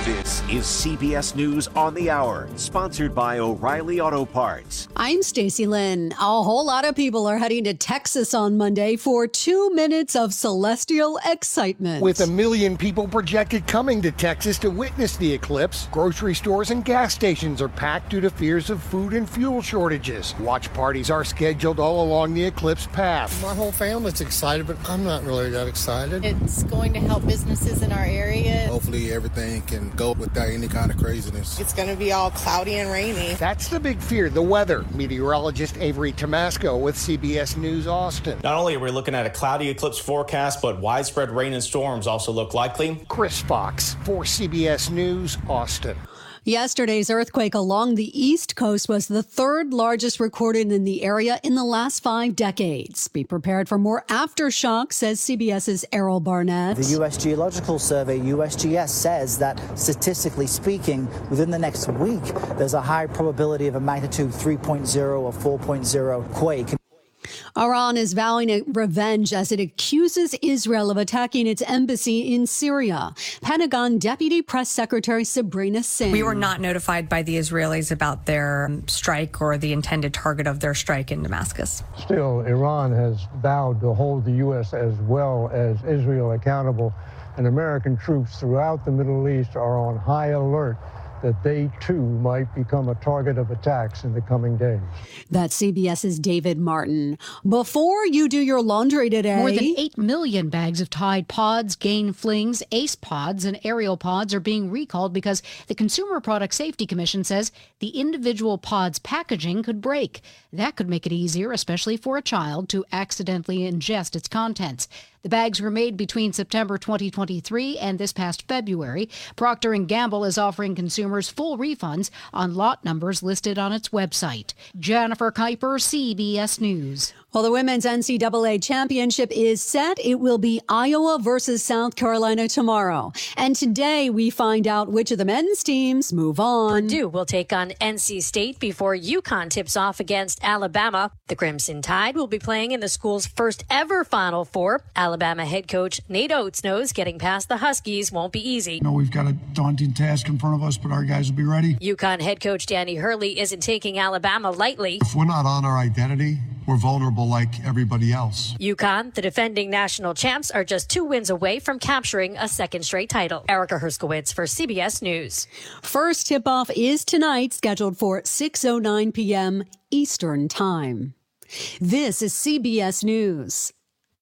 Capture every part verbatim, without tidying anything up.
This is C B S News on the Hour, sponsored by O'Reilly Auto Parts. I'm Stacey Lynn. A whole lot of people are heading to Texas on Monday for two minutes of celestial excitement. With a million people projected coming to Texas to witness the eclipse, grocery stores and gas stations are packed due to fears of food and fuel shortages. Watch parties are scheduled all along the eclipse path. My whole family's excited, but I'm not really that excited. It's going to help businesses in our area. Hopefully everything can go without any kind of craziness. It's going to be all cloudy and rainy. That's the big fear, the weather. Meteorologist Avery Tomasco with C B S News Austin. Not only are we looking at a cloudy eclipse forecast, but widespread rain and storms also look likely. Chris Fox for C B S News Austin. Yesterday's earthquake along the East Coast was the third largest recorded in the area in the last five decades. Be prepared for more aftershock, says CBS's Errol Barnett. The U S Geological Survey, U S G S, says that statistically speaking, within the next week, there's a high probability of a magnitude three point oh or four point oh quake. Iran is vowing revenge as it accuses Israel of attacking its embassy in Syria. Pentagon Deputy Press Secretary Sabrina Singh. We were not notified by the Israelis about their strike or the intended target of their strike in Damascus. Still, Iran has vowed to hold the U S as well as Israel accountable, and American troops throughout the Middle East are on high alert that they, too, might become a target of attacks in the coming days. That's CBS's David Martin. Before you do your laundry today... More than eight million bags of Tide Pods, Gain Flings, Ace Pods, and Ariel Pods are being recalled because the Consumer Product Safety Commission says the individual pods packaging could break. That could make it easier, especially for a child, to accidentally ingest its contents. The bags were made between September twenty twenty-three and this past February. Procter and Gamble is offering consumers full refunds on lot numbers listed on its website. Jennifer Kuiper, C B S News. Well, the women's N C double A championship is set. It will be Iowa versus South Carolina tomorrow. And today we find out which of the men's teams move on. Purdue will take on N C State before UConn tips off against Alabama. The Crimson Tide will be playing in the school's first ever Final Four. Alabama head coach Nate Oates knows getting past the Huskies won't be easy. No, we've got a daunting task in front of us, but our guys will be ready. UConn head coach Danny Hurley isn't taking Alabama lightly. If we're not on our identity, we're vulnerable like everybody else. UConn, the defending national champs, are just two wins away from capturing a second straight title. Erica Herskowitz for C B S News. First tip-off is tonight, scheduled for six oh nine p.m. Eastern Time. This is C B S News.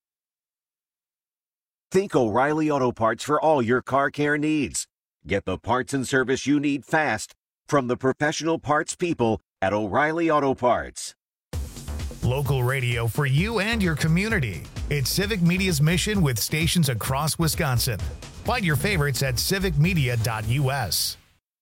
Think O'Reilly Auto Parts for all your car care needs. Get the parts and service you need fast from the professional parts people at O'Reilly Auto Parts. Local radio for you and your community. It's Civic Media's mission with stations across Wisconsin. Find your favorites at civic media dot u s.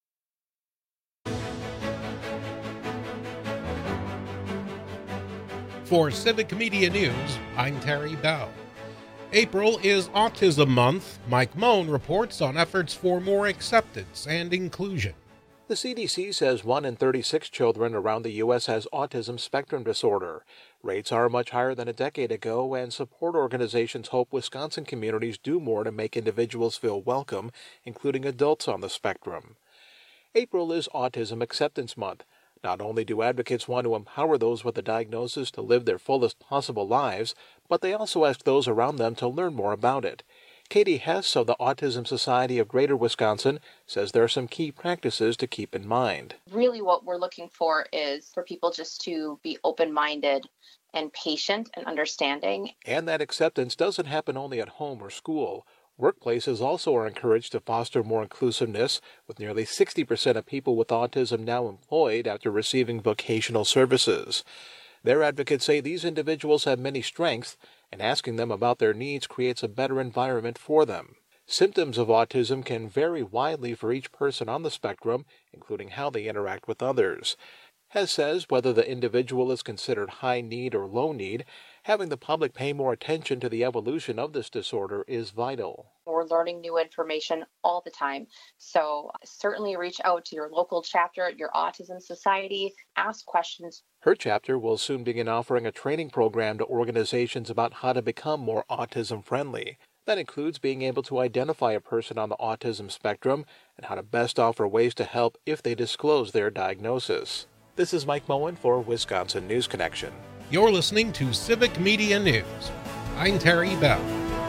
For Civic Media News, I'm Terry Bell. April is Autism Month. Mike Moan reports on efforts for more acceptance and inclusion. The C D C says one in thirty-six children around the U S has autism spectrum disorder. Rates are much higher than a decade ago, and support organizations hope Wisconsin communities do more to make individuals feel welcome, including adults on the spectrum. April is Autism Acceptance Month. Not only do advocates want to empower those with a diagnosis to live their fullest possible lives, but they also ask those around them to learn more about it. Katie Hess of the Autism Society of Greater Wisconsin says there are some key practices to keep in mind. Really what we're looking for is for people just to be open-minded and patient and understanding. And that acceptance doesn't happen only at home or school. Workplaces also are encouraged to foster more inclusiveness, with nearly sixty percent of people with autism now employed after receiving vocational services. Their advocates say these individuals have many strengths, and asking them about their needs creates a better environment for them. Symptoms of autism can vary widely for each person on the spectrum, including how they interact with others. Hess says whether the individual is considered high need or low need, having the public pay more attention to the evolution of this disorder is vital. We're learning new information all the time, so certainly reach out to your local chapter at your Autism Society, ask questions. Her chapter will soon begin offering a training program to organizations about how to become more autism friendly. That includes being able to identify a person on the autism spectrum and how to best offer ways to help if they disclose their diagnosis. This is Mike Moen for Wisconsin News Connection. You're listening to Civic Media News. I'm Terry Bell.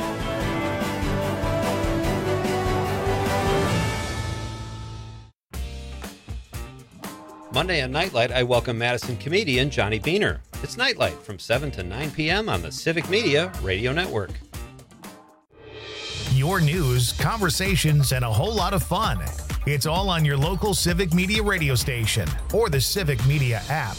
Monday on Nightlight, I welcome Madison comedian Johnny Beaner. It's Nightlight from seven to nine p.m. on the Civic Media Radio Network. Your news, conversations, and a whole lot of fun. It's all on your local Civic Media radio station or the Civic Media app.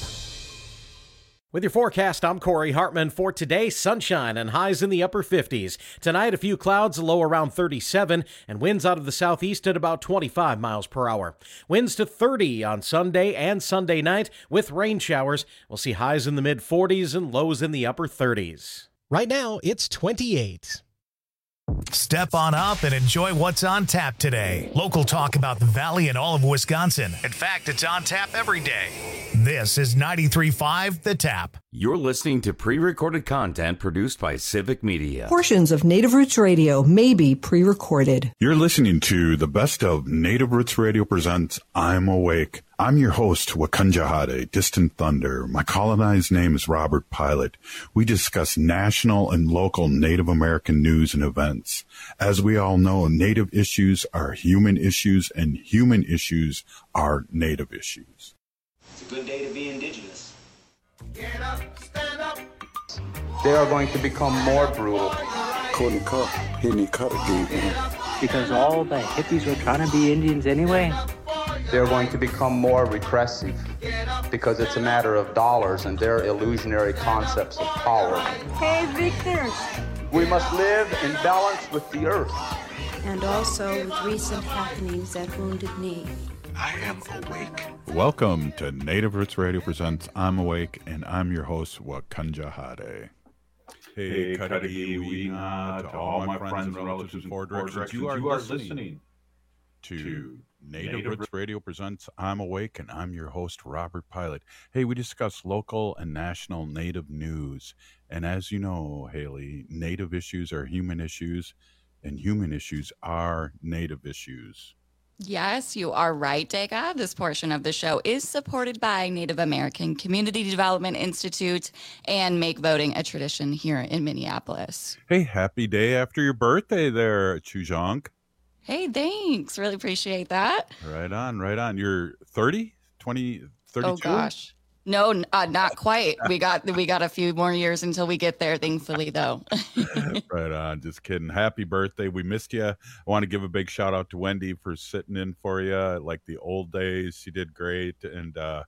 With your forecast, I'm Corey Hartman. For today, sunshine and highs in the upper fifties. Tonight, a few clouds, low around thirty-seven, and winds out of the southeast at about twenty-five miles per hour. Winds to thirty on Sunday and Sunday night with rain showers. We'll see highs in the mid forties and lows in the upper thirties. Right now, it's twenty-eight. Step on up and enjoy what's on tap today. Local talk about the Valley and all of Wisconsin. In fact, it's on tap every day. This is ninety-three point five The Tap. You're listening to pre-recorded content produced by Civic Media. Portions of Native Roots Radio may be pre-recorded. You're listening to the best of Native Roots Radio presents I'm Awake. I'm your host, Wakunjahade, Distant Thunder. My colonized name is Robert Pilot. We discuss national and local Native American news and events. As we all know, Native issues are human issues, and human issues are Native issues. It's a good day to be Indigenous. Get up, stand up. They are going to become more brutal. Couldn't cut, hitting cut again. Because all the hippies were trying to be Indians anyway. They're going to become more repressive because it's a matter of dollars and their illusionary concepts of power. Hey, Victor. We must live in balance with the earth. And also with recent happenings at Wounded Knee. I am awake. Welcome to Native Roots Radio presents I'm Awake, and I'm your host, Wakunjahade. Hey, Kadagi, to all my friends and relatives in four directions, you are listening to Native Roots Radio presents I'm Awake, and I'm your host, Robert Pilot. Hey, we discuss local and national Native news. And as you know, Haley, Native issues are human issues, and human issues are Native issues. Yes, you are right, Dega. This portion of the show is supported by Native American Community Development Institute and Make Voting a Tradition here in Minneapolis. Hey, happy day after your birthday there, Chujong. Hey, thanks. Really appreciate that. Right on, right on. You're thirty, twenty, thirty-two? Oh, gosh. No, uh, not quite. We got we got a few more years until we get there, thankfully, though. Right on. Just kidding. Happy birthday. We missed you. I want to give a big shout out to Wendy for sitting in for you like the old days. She did great. And uh,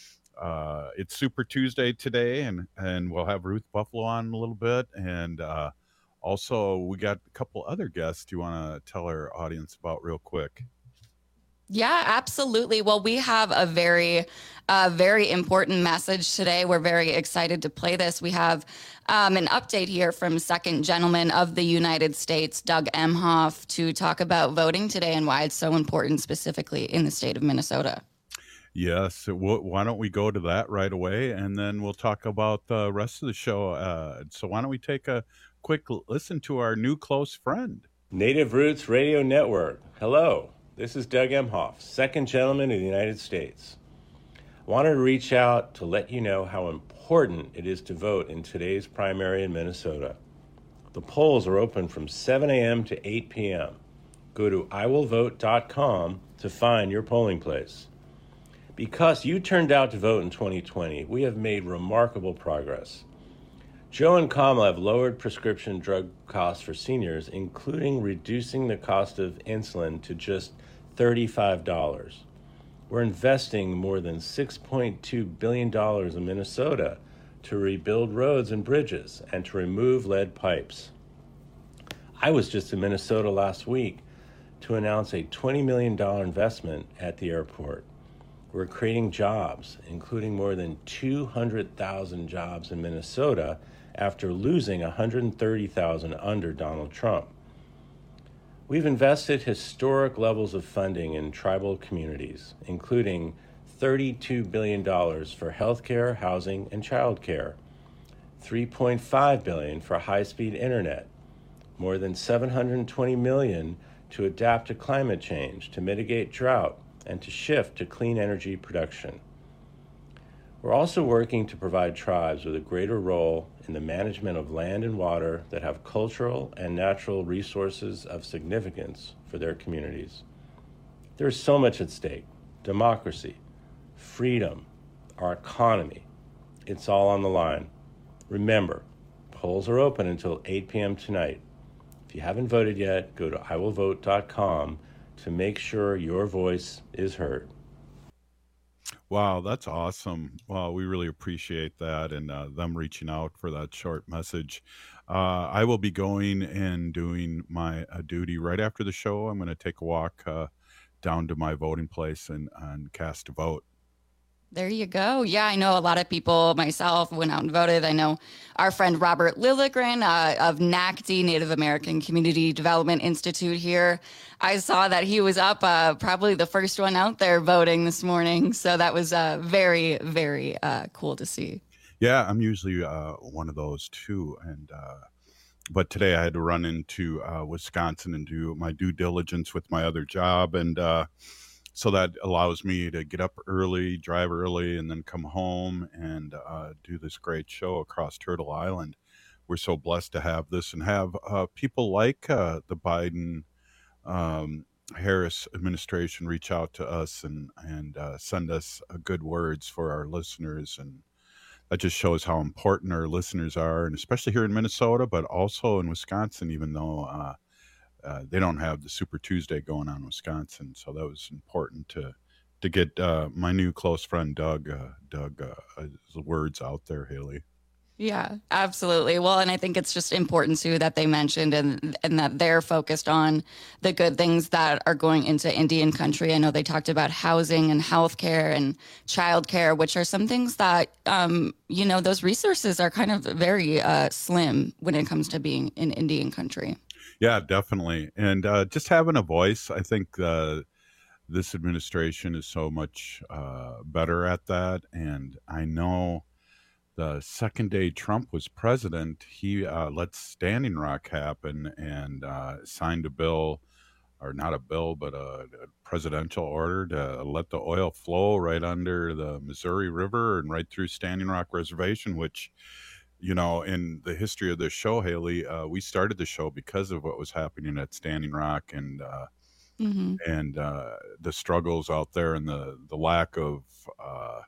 uh, it's Super Tuesday today, and, and we'll have Ruth Buffalo on a little bit. And uh, also, we got a couple other guests you want to tell our audience about real quick. Yeah, absolutely. Well, we have a very, uh, very important message today. We're very excited to play this. We have um, an update here from Second Gentleman of the United States, Doug Emhoff, to talk about voting today and why it's so important, specifically in the state of Minnesota. Yes. Why don't we go to that right away, and then we'll talk about the rest of the show. Uh, so why don't we take a quick listen to our new close friend? Native Roots Radio Network. Hello. This is Doug Emhoff, Second Gentleman of the United States. I wanted to reach out to let you know how important it is to vote in today's primary in Minnesota. The polls are open from seven a.m. to eight p.m. Go to I will vote dot com to find your polling place. Because you turned out to vote in twenty twenty, we have made remarkable progress. Joe and Kamala have lowered prescription drug costs for seniors, including reducing the cost of insulin to just thirty-five dollars. We're investing more than six point two billion dollars in Minnesota to rebuild roads and bridges and to remove lead pipes. I was just in Minnesota last week to announce a twenty million dollars investment at the airport. We're creating jobs, including more than two hundred thousand jobs in Minnesota after losing one hundred thirty thousand under Donald Trump. We've invested historic levels of funding in tribal communities, including thirty-two billion dollars for healthcare, housing, and childcare, three point five billion dollars for high-speed internet, more than seven hundred twenty million dollars to adapt to climate change, to mitigate drought, and to shift to clean energy production. We're also working to provide tribes with a greater role in the management of land and water that have cultural and natural resources of significance for their communities. There's so much at stake: democracy, freedom, our economy. It's all on the line. Remember, polls are open until eight p.m. tonight. If you haven't voted yet, go to I will vote dot com to make sure your voice is heard. Wow, that's awesome. Well, we really appreciate that and uh, them reaching out for that short message. Uh, I will be going and doing my uh, duty right after the show. I'm going to take a walk uh, down to my voting place and, and cast a vote. There you go. Yeah, I know a lot of people, myself, went out and voted. I know our friend Robert Lilligren uh, of N A C D, Native American Community Development Institute here. I saw that he was up, uh, probably the first one out there voting this morning. So that was uh, very, very uh, cool to see. Yeah, I'm usually uh, one of those too. And uh, but today I had to run into uh, Wisconsin and do my due diligence with my other job. And uh So that allows me to get up early, drive early, and then come home and uh, do this great show across Turtle Island. We're so blessed to have this and have uh, people like uh, the Biden um, Harris administration reach out to us and, and uh, send us uh, good words for our listeners. And that just shows how important our listeners are, and especially here in Minnesota, but also in Wisconsin, even though uh, Uh, they don't have the Super Tuesday going on in Wisconsin, so that was important to to get uh, my new close friend Doug uh, Doug uh, his words out there, Haley. Yeah, absolutely. Well, and I think it's just important too that they mentioned and and that they're focused on the good things that are going into Indian country. I know they talked about housing and healthcare and childcare, which are some things that um, you know, those resources are kind of very uh, slim when it comes to being in Indian country. Yeah, definitely. And uh, just having a voice, I think uh, this administration is so much uh, better at that. And I know the second day Trump was president, he uh, let Standing Rock happen and uh, signed a bill, or not a bill, but a, a presidential order to let the oil flow right under the Missouri River and right through Standing Rock Reservation, which, you know, in the history of this show, Haley, uh, we started the show because of what was happening at Standing Rock and uh, mm-hmm. and uh, the struggles out there and the the lack of, uh,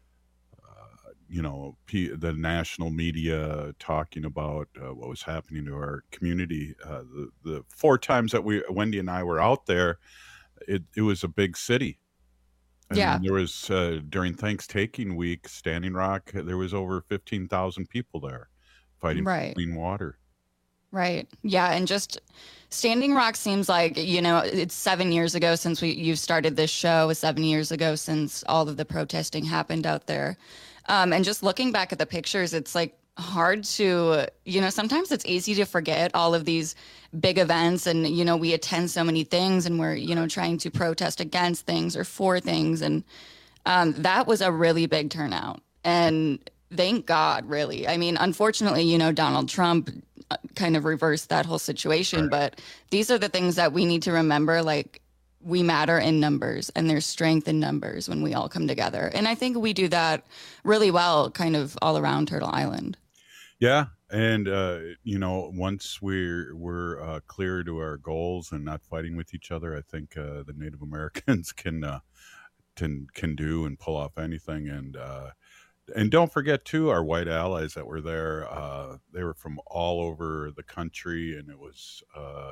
uh, you know, P- the national media talking about uh, what was happening to our community. Uh, the the four times that we, Wendy and I, were out there, it it was a big city. I yeah. mean, there was, uh, during Thanksgiving week, Standing Rock, there was over fifteen thousand people there fighting right. for clean water. Right. Yeah. And just Standing Rock seems like, you know, it's seven years ago since we you've started this show, seven years ago since all of the protesting happened out there. Um, and just looking back at the pictures, it's like hard to, you know, sometimes it's easy to forget all of these big events and, you know, we attend so many things and we're, you know, trying to protest against things or for things. And um, that was a really big turnout. And thank God, really. I mean, unfortunately, you know, Donald Trump kind of reversed that whole situation. Right. But these are the things that we need to remember, like, we matter in numbers and there's strength in numbers when we all come together. And I think we do that really well kind of all around Turtle Island. Yeah. And, uh, you know, once we're, we're uh, clear to our goals and not fighting with each other, I think uh, the Native Americans can, uh, can, can do and pull off anything. And, uh, and don't forget, too, our white allies that were there. Uh, they were from all over the country, and it was uh,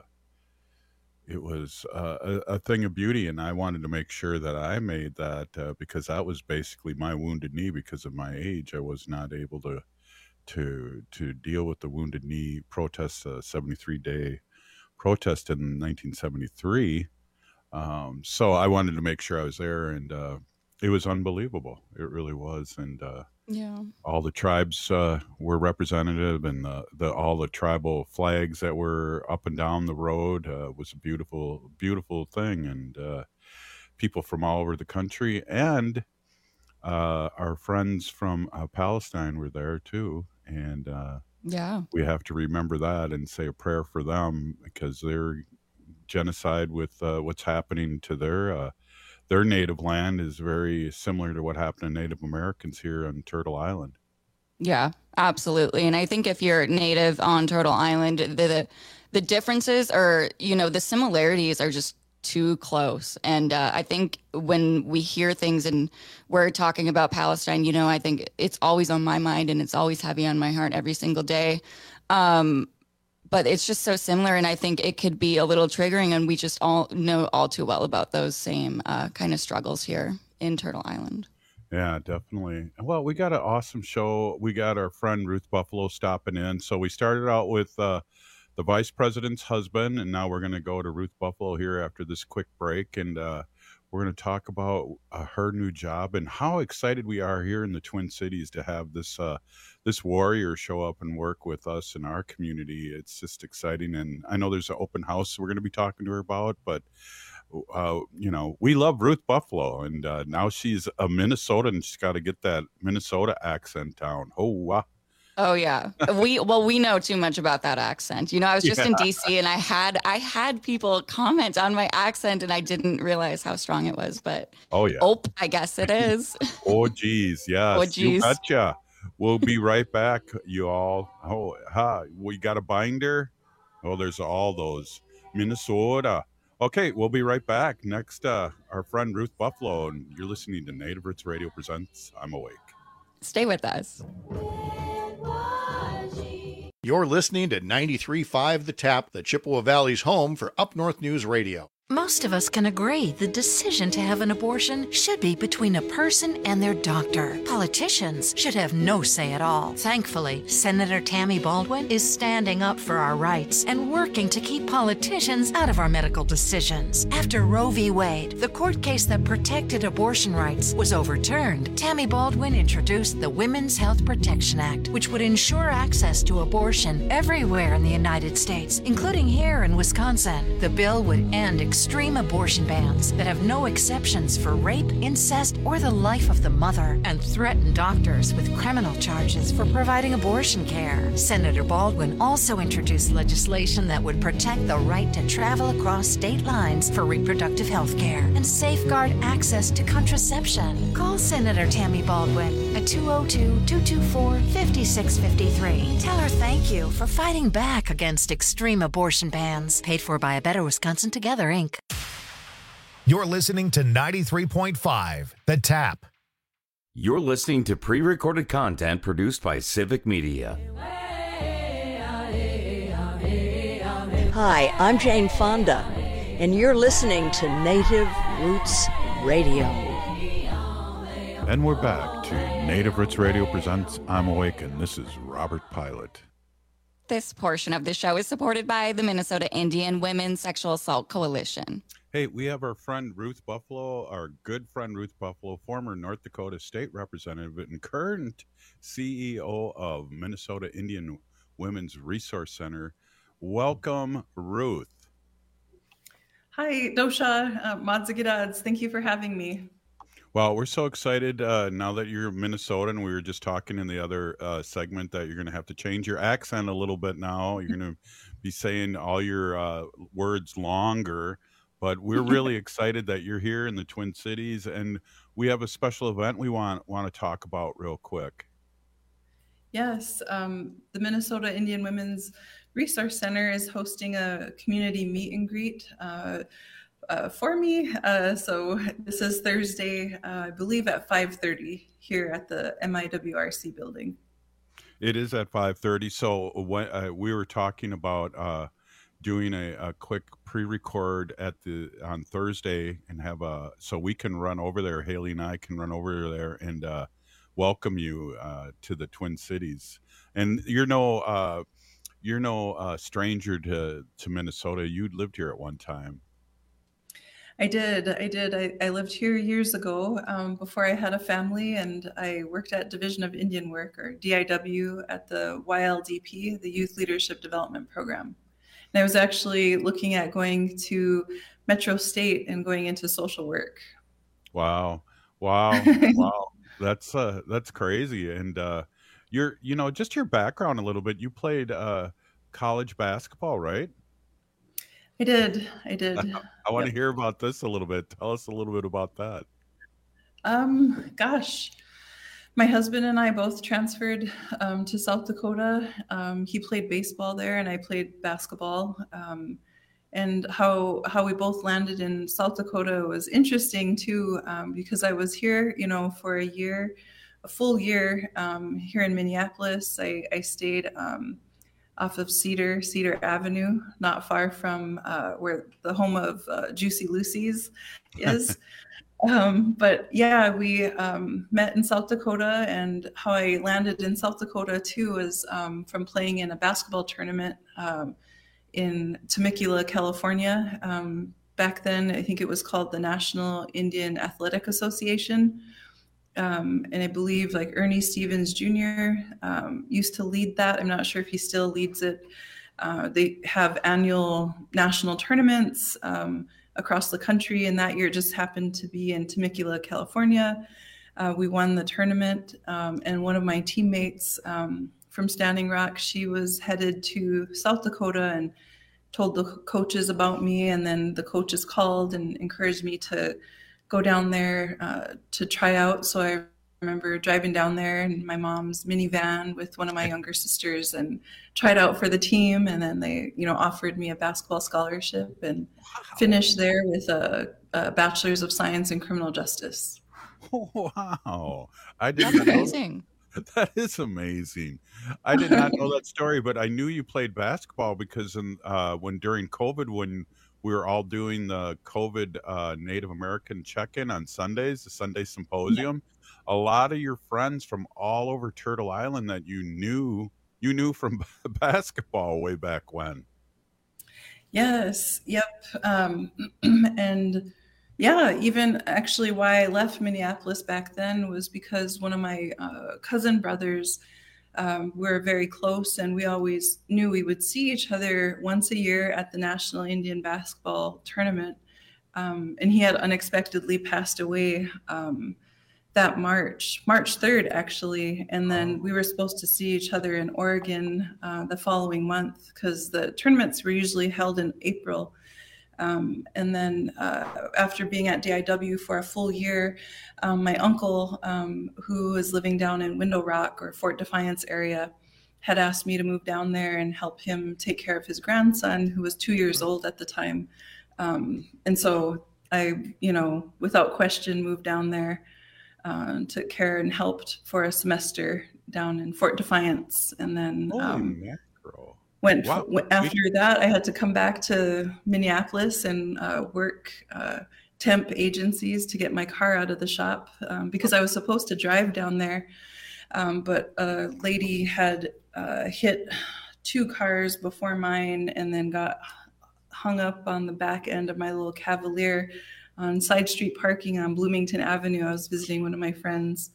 it was uh, a, a thing of beauty. And I wanted to make sure that I made that uh, because that was basically my wounded knee. Because of my age, I was not able to to to deal with the wounded knee protest, uh, seventy-three day protest in nineteen seventy-three. Um, so I wanted to make sure I was there, and uh, it was unbelievable. It really was. And uh, yeah, all the tribes uh, were representative, and the, the all the tribal flags that were up and down the road uh, was a beautiful, beautiful thing. And uh, people from all over the country, and uh, our friends from uh, Palestine were there too. And uh, Yeah. We have to remember that and say a prayer for them, because their genocide with uh, what's happening to their uh, their native land is very similar to what happened to Native Americans here on Turtle Island. Yeah, absolutely. And I think if you're native on Turtle Island, the, the the differences are, you know, the similarities are just too close. And uh, I think when we hear things and we're talking about Palestine, you know, I think it's always on my mind and it's always heavy on my heart every single day. Um, but it's just so similar. And I think it could be a little triggering. And we just all know all too well about those same uh, kind of struggles here in Turtle Island. Yeah, definitely. Well, we got an awesome show. We got our friend Ruth Buffalo stopping in. So we started out with uh, the vice president's husband, and now we're going to go to Ruth Buffalo here after this quick break. And uh, we're going to talk about uh, her new job and how excited we are here in the Twin Cities to have this uh, this warrior show up and work with us in our community. It's just exciting. And I know there's an open house we're going to be talking to her about, but Uh, you know, we love Ruth Buffalo, and uh, now she's a Minnesotan. She's got to get that Minnesota accent down. Oh, wow. Oh yeah, we well we know too much about that accent. You know, I was just yeah. in D C and I had I had people comment on my accent, and I didn't realize how strong it was. But oh yeah, oh, I guess it is. Oh geez, yes, oh geez, you betcha. We'll be right back, you all. Oh, ha, we got a binder. Oh, there's all those Minnesota. Okay, we'll be right back. Next, uh, our friend Ruth Buffalo, and you're listening to Native Roots Radio Presents I'm Awake. Stay with us. You're listening to ninety-three point five The Tap, the Chippewa Valley's home for Up North News Radio. Most of us can agree the decision to have an abortion should be between a person and their doctor. Politicians should have no say at all. Thankfully, Senator Tammy Baldwin is standing up for our rights and working to keep politicians out of our medical decisions. After Roe v. Wade, the court case that protected abortion rights, was overturned, Tammy Baldwin introduced the Women's Health Protection Act, which would ensure access to abortion everywhere in the United States, including here in Wisconsin. The bill would end extreme abortion bans that have no exceptions for rape, incest, or the life of the mother, and threaten doctors with criminal charges for providing abortion care. Senator Baldwin also introduced legislation that would protect the right to travel across state lines for reproductive health care and safeguard access to contraception. Call Senator Tammy Baldwin at two oh two, two two four, five six five three. Tell her thank you for fighting back against extreme abortion bans. Paid for by A Better Wisconsin Together, Incorporated. You're listening to ninety-three point five The Tap. You're listening to pre-recorded content produced by Civic Media. Hi, I'm Jane Fonda, and you're listening to Native Roots Radio. And we're back to Native Roots Radio Presents I'm Awake, and this is Robert Pilot. This portion of the show is supported by the Minnesota Indian Women's Sexual Assault Coalition. Hey, we have our friend Ruth Buffalo, our good friend Ruth Buffalo, former North Dakota State Representative and current C E O of Minnesota Indian Women's Resource Center. Welcome, Ruth. Hi, Dosha, uh, Madzigidads. Thank you for having me. Well, we're so excited uh, now that you're Minnesotan. We were just talking in the other uh, segment that you're going to have to change your accent a little bit now. You're going to be saying all your uh, words longer. But we're really excited that you're here in the Twin Cities, and we have a special event we want want to talk about real quick. Yes, um, the Minnesota Indian Women's Resource Center is hosting a community meet and greet uh, uh, for me. Uh, so this is Thursday, uh, I believe at five thirty here at the M I W R C building. It is at five thirty. So when, uh, we were talking about uh, doing a, a quick pre-record at the on Thursday and have a so we can run over there. Haley and I can run over there and uh, welcome you uh, to the Twin Cities. And you're no uh, you're no uh, stranger to to Minnesota. You lived here at one time. I did. I did. I, I lived here years ago um, before I had a family, and I worked at Division of Indian Work, or D I W, at the Y L D P, the Youth Leadership Development Program. And I was actually looking at going to Metro State and going into social work. Wow. Wow. Wow. That's uh, that's crazy. And uh, your, you know, just your background a little bit. You played uh, college basketball, right? I did. I did. I, I want Yep. to hear about this a little bit. Tell us a little bit about that. Um, gosh, my husband and I both transferred um, to South Dakota. Um, he played baseball there, and I played basketball. Um, and how how we both landed in South Dakota was interesting too, um, because I was here, you know, for a year, a full year um, here in Minneapolis. I, I stayed um, off of Cedar Cedar Avenue, not far from uh, where the home of uh, Juicy Lucy's is. Um, but yeah, we um, met in South Dakota, and how I landed in South Dakota too was um, from playing in a basketball tournament um, in Temecula, California. Um, back then, I think it was called the National Indian Athletic Association. Um, and I believe like Ernie Stevens Junior Um, used to lead that. I'm not sure if he still leads it. Uh, they have annual national tournaments um, across the country, and that year it just happened to be in Temecula, California. Uh, we won the tournament, um, and one of my teammates um, from Standing Rock, she was headed to South Dakota and told the coaches about me, and then the coaches called and encouraged me to go down there uh, to try out. So I remember driving down there in my mom's minivan with one of my younger sisters and tried out for the team. And then they, you know, offered me a basketball scholarship and wow. finished there with a, a bachelor's of science in criminal justice. Wow. I did That's not know amazing. that. That is amazing. I did not know that story, but I knew you played basketball because in, uh, when during COVID, when we were all doing the COVID uh, Native American check-in on Sundays, the Sunday Symposium, a lot of your friends from all over Turtle Island that you knew, you knew from basketball way back when. Yes. Yep. Um, and yeah, even actually why I left Minneapolis back then was because one of my uh, cousin brothers um, were very close, and we always knew we would see each other once a year at the National Indian Basketball Tournament. Um, and he had unexpectedly passed away um, that March, March third, actually. And then we were supposed to see each other in Oregon uh, the following month, because the tournaments were usually held in April. Um, and then uh, after being at D I W for a full year, um, my uncle, um, who was living down in Window Rock or Fort Defiance area, had asked me to move down there and help him take care of his grandson, who was two years old at the time. Um, and so I, you know, without question, moved down there, uh, took care and helped for a semester down in Fort Defiance. And then um, went, Wow. went after that, I had to come back to Minneapolis and uh, work uh, temp agencies to get my car out of the shop um, because I was supposed to drive down there. Um, but a lady had uh, hit two cars before mine and then got hung up on the back end of my little Cavalier on side street parking on Bloomington Avenue. I was visiting one of my friends.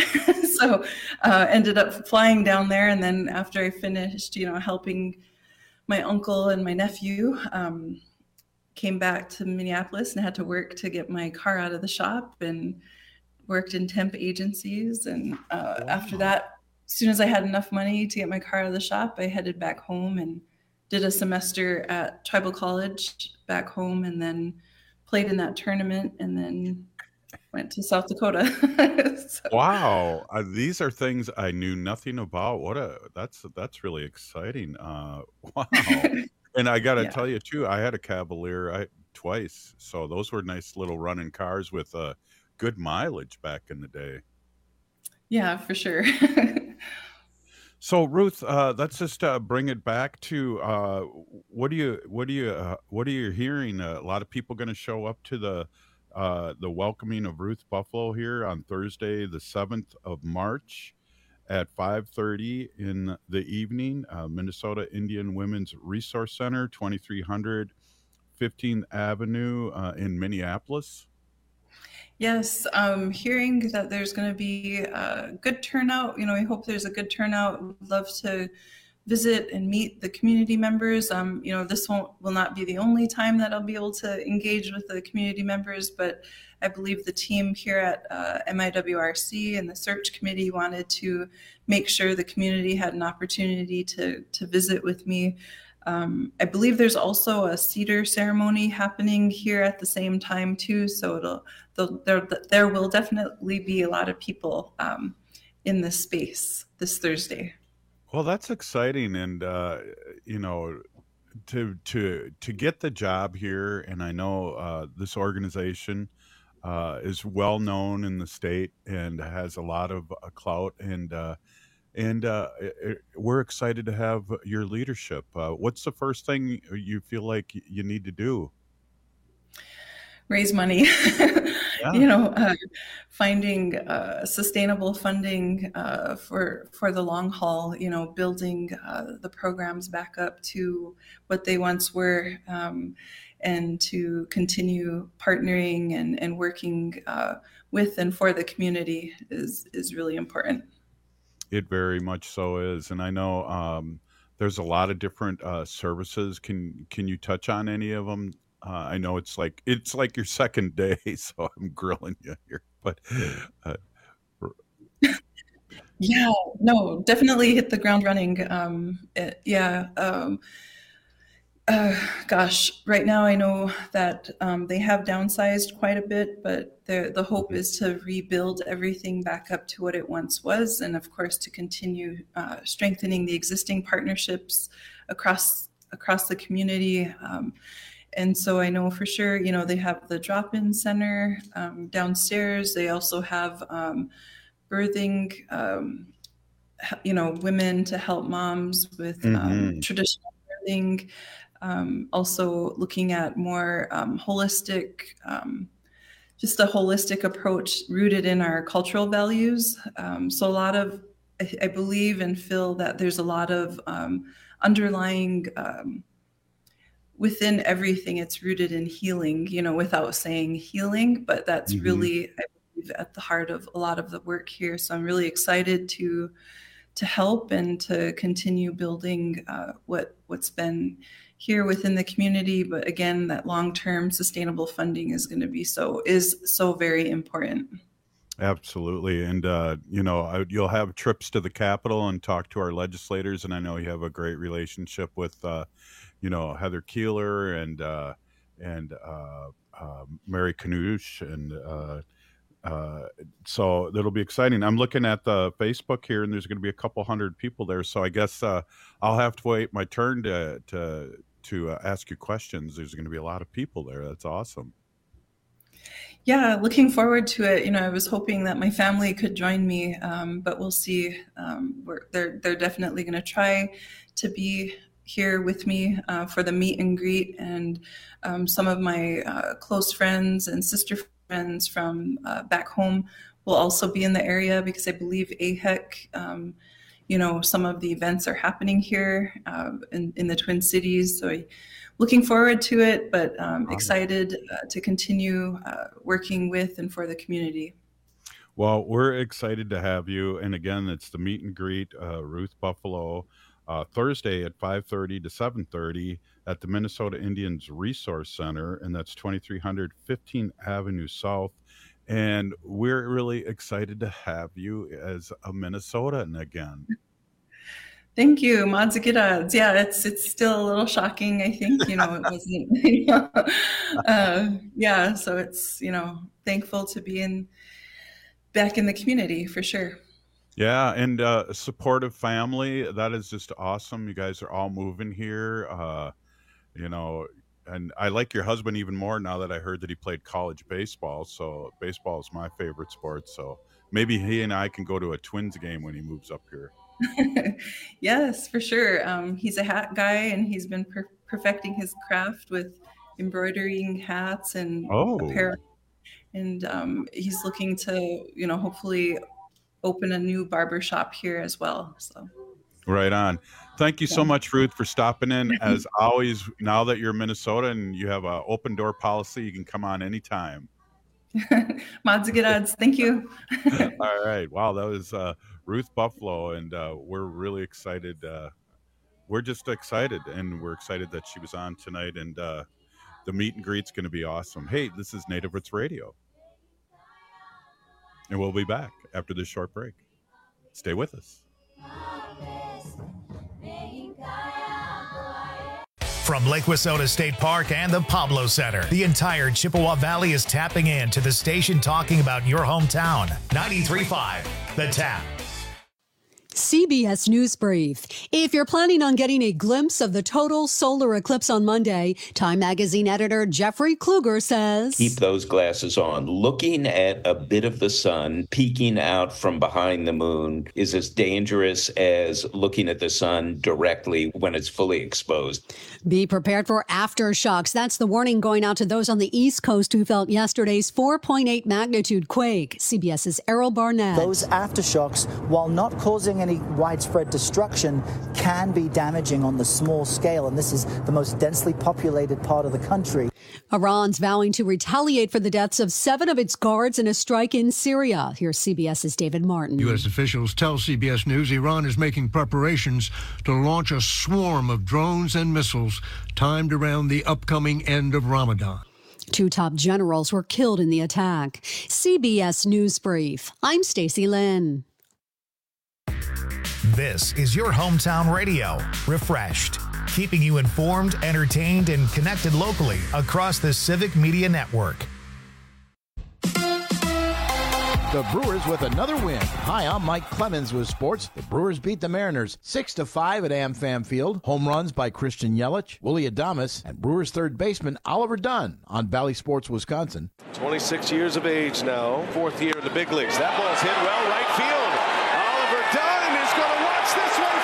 so uh, ended up flying down there. And then after I finished, you know, helping my uncle and my nephew, um, came back to Minneapolis and had to work to get my car out of the shop and worked in temp agencies. And uh, wow. after that, as soon as I had enough money to get my car out of the shop, I headed back home and did a semester at Tribal College back home, and then played in that tournament, and then went to South Dakota. so. Wow, uh, these are things I knew nothing about. What a that's that's really exciting. Uh, wow, and I got to yeah. tell you too, I had a Cavalier I, twice, so those were nice little running cars with uh, good mileage back in the day. Yeah, for sure. So Ruth, uh, let's just uh, bring it back to uh, what do you what do you uh, what are you hearing? Uh, a lot of people going to show up to the uh, the welcoming of Ruth Buffalo here on Thursday, the seventh of March, at five thirty in the evening. Uh, Minnesota Indian Women's Resource Center, twenty-three hundred fifteenth Avenue uh, in Minneapolis. Yes, um, hearing that there's going to be a good turnout. You know, we hope there's a good turnout. We'd love to visit and meet the community members. Um, you know, this won't will not be the only time that I'll be able to engage with the community members, but I believe the team here at uh, M I W R C and the search committee wanted to make sure the community had an opportunity to to visit with me. Um, I believe there's also a cedar ceremony happening here at the same time too, so it'll there there will definitely be a lot of people um, in this space this Thursday. Well, that's exciting, and uh, you know, to to to get the job here, and I know uh, this organization uh, is well known in the state and has a lot of uh, clout, and uh, and uh, it, we're excited to have your leadership. Uh, what's the first thing you feel like you need to do? Raise money. Yeah. You know, uh, finding uh, sustainable funding uh, for for the long haul. You know, building uh, the programs back up to what they once were, um, and to continue partnering and and working uh, with and for the community is is really important. It very much so is, and I know um, there's a lot of different uh, services. Can can you touch on any of them? Uh, I know it's like it's like your second day, so I'm grilling you here. But uh, yeah, no, definitely hit the ground running. Um, it, yeah, um, uh, gosh, right now I know that um, they have downsized quite a bit, but the the hope is to rebuild everything back up to what it once was, and of course to continue uh, strengthening the existing partnerships across across the community. Um, And so I know for sure, you know, they have the drop-in center um, downstairs. They also have um, birthing, um, you know, women to help moms with um, Mhm. traditional birthing. Um, also looking at more um, holistic, um, just a holistic approach rooted in our cultural values. Um, so a lot of, I, I believe and feel that there's a lot of um, underlying um, within everything, it's rooted in healing, you know, without saying healing, but that's Mhm. really, I believe, at the heart of a lot of the work here. So I'm really excited to to help and to continue building uh, what what's been here within the community. But again, that long-term sustainable funding is going to be so is so very important. Absolutely. And, uh, you know, I, you'll have trips to the Capitol and talk to our legislators. And I know you have a great relationship with, uh, you know, Heather Keeler and uh, and uh, uh, Mary Knoosh. And uh, uh, so that'll be exciting. I'm looking at the Facebook here, and there's going to be a couple hundred people there. So I guess uh, I'll have to wait my turn to, to, to uh, ask you questions. There's going to be a lot of people there. That's awesome. Yeah, looking forward to it. You know, I was hoping that my family could join me, um, but we'll see. Um, we're, they're they're definitely going to try to be here with me uh, for the meet and greet, and um, some of my uh, close friends and sister friends from uh, back home will also be in the area because I believe A H E C. Um, you know, some of the events are happening here uh, in in the Twin Cities, so. I, Looking forward to it, but um, excited uh, to continue uh, working with and for the community. Well, we're excited to have you. And again, it's the meet and greet, uh, Ruth Buffalo, uh, Thursday at five thirty to seven thirty at the Minnesota Indians Resource Center. And that's twenty-three hundred fifteenth Avenue South. And we're really excited to have you as a Minnesotan again. Thank you, Madzagidad. Yeah, it's it's still a little shocking. I think, you know, it wasn't, you know, uh, yeah. So it's, you know, thankful to be in back in the community for sure. Yeah, and uh, a supportive family. That is just awesome. You guys are all moving here, uh, you know, and I like your husband even more now that I heard that he played college baseball. So baseball is my favorite sport. So maybe he and I can go to a Twins game when he moves up here. Yes, for sure. Um, he's a hat guy, and he's been per- perfecting his craft with embroidering hats and Oh. apparel. And um, he's looking to, you know, hopefully open a new barber shop here as well. So Right on. Thank you so Yeah. much, Ruth, for stopping in. As always, now that you're in Minnesota and you have an open door policy, you can come on anytime. Madzagidad, thank you. All right. Wow, that was uh, Ruth Buffalo, and uh, we're really excited uh, we're just excited, and we're excited that she was on tonight, and uh, the meet and greet's going to be awesome. Hey, this is Native Roots Radio, and we'll be back after this short break. Stay with us. From Lake Wissota State Park and the Pablo Center, the entire Chippewa Valley is tapping in to the station talking about your hometown. ninety-three point five, The Tap. C B S News Brief. If you're planning on getting a glimpse of the total solar eclipse on Monday, Time Magazine editor Jeffrey Kluger says, keep those glasses on. Looking at a bit of the sun peeking out from behind the moon is as dangerous as looking at the sun directly when it's fully exposed. Be prepared for aftershocks. That's the warning going out to those on the East Coast who felt yesterday's four point eight magnitude quake. CBS's Errol Barnett. Those aftershocks, while not causing any widespread destruction, can be damaging on the small scale, and this is the most densely populated part of the country. Iran's vowing to retaliate for the deaths of seven of its guards in a strike in Syria. Here's CBS's David Martin. U S officials tell C B S News Iran is making preparations to launch a swarm of drones and missiles timed around the upcoming end of Ramadan. Two top generals were killed in the attack. C B S News Brief. I'm Stacey Lynn. This is your hometown radio, refreshed, keeping you informed, entertained, and connected locally across the Civic Media Network. The Brewers with another win. Hi, I'm Mike Clemens with sports. The Brewers beat the Mariners six to five at AmFam Field. Home runs by Christian Yelich, Willie Adames, and Brewers third baseman Oliver Dunn on Valley Sports Wisconsin. twenty-six years of age now, fourth year in the big leagues. That ball's hit well right field. Oliver Dunn is going to watch this one